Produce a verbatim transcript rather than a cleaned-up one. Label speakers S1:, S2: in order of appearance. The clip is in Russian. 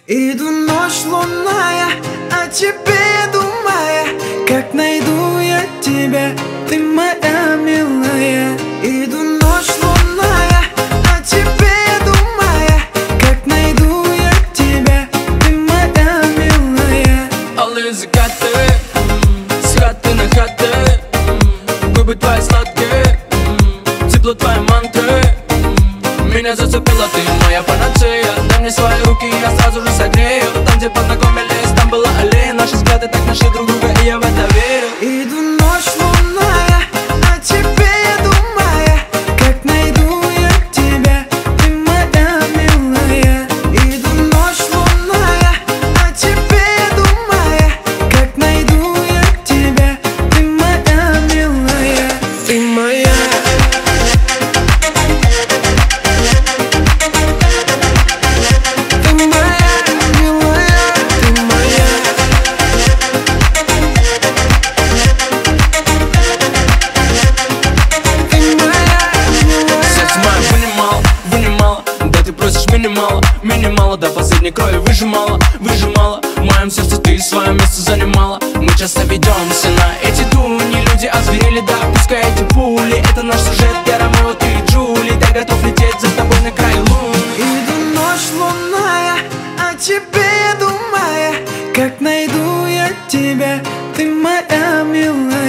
S1: Иду ночь лунная, о тебе думая, как найду я тебя, ты моя милая. Иду ночь лунная, о тебе думая, как найду я тебя, ты моя милая.
S2: Алые закаты, с хаты на хаты, губы твои сладкие, тепло твоей мантры. Меня зацепила, ты моя панацея. Дай мне свои руки, я сразу же согрею. Там, где познакомились, там была аллея. Наши взгляды так нашли друг друга, и я в это верю.
S1: Иду ночь лунная, о тебе думая, как найду я тебя, ты моя милая. Иду ночь лунная, о тебе думая, как найду я тебя, ты моя милая. Ты моя.
S2: Минимала, минимала, до последней крови выжимала, выжимала. В моем сердце ты свое место занимала. Мы часто ведемся на эти дуни. Люди озверели, да, пускай эти пули. Это наш сюжет, я Ромео, ты Джули. Я готов лететь за тобой на край луны.
S1: Иду ночь лунная, о тебе думая, как найду я тебя, ты моя милая.